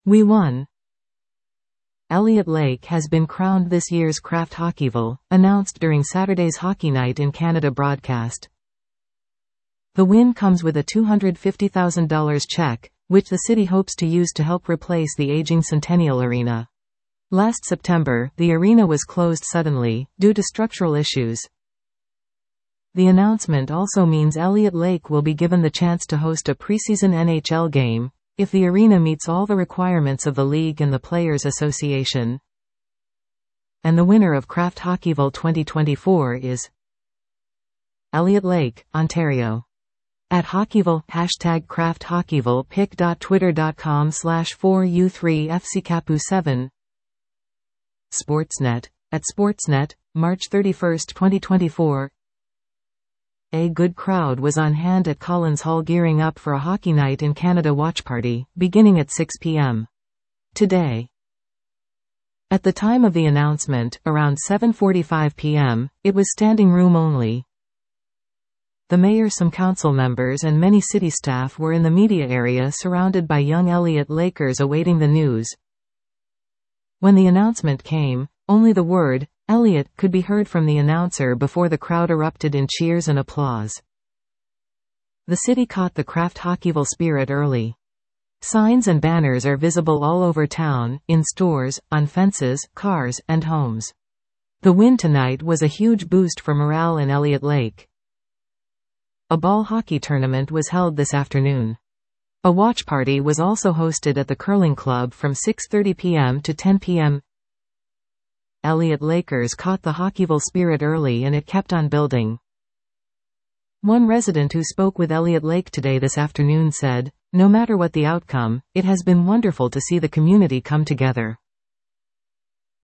We won. Elliott Lake has been crowned this year's Kraft Hockeyville, announced during Saturday's Hockey Night in Canada broadcast. The win comes with a $250,000 check, which the city hopes to use to help replace the aging Centennial Arena. Last September, the arena was closed suddenly, due to structural issues. The announcement also means Elliott Lake will be given the chance to host a preseason NHL game, if the arena meets all the requirements of the league and the Players Association. And the winner of Kraft Hockeyville 2024 is Elliott Lake, Ontario. At Hockeyville, #Kraft Hockeyville pic.twitter.com/4U3FCCapu7. Sportsnet. At Sportsnet, March 31, 2024. A good crowd was on hand at Collins Hall gearing up for a Hockey Night in Canada watch party, beginning at 6 p.m. today. At the time of the announcement, around 7:45 p.m., it was standing room only. The mayor, some council members and many city staff were in the media area surrounded by young Elliott Lakers awaiting the news. When the announcement came, only the word, Elliott, could be heard from the announcer before the crowd erupted in cheers and applause. The city caught the Kraft Hockeyville spirit early. Signs and banners are visible all over town, in stores, on fences, cars, and homes. The win tonight was a huge boost for morale in Elliott Lake. A ball hockey tournament was held this afternoon. A watch party was also hosted at the Curling Club from 6:30 p.m. to 10 p.m. Elliott Lakers caught the Hockeyville spirit early and it kept on building. One resident who spoke with Elliott Lake today this afternoon said, "No matter what the outcome, it has been wonderful to see the community come together."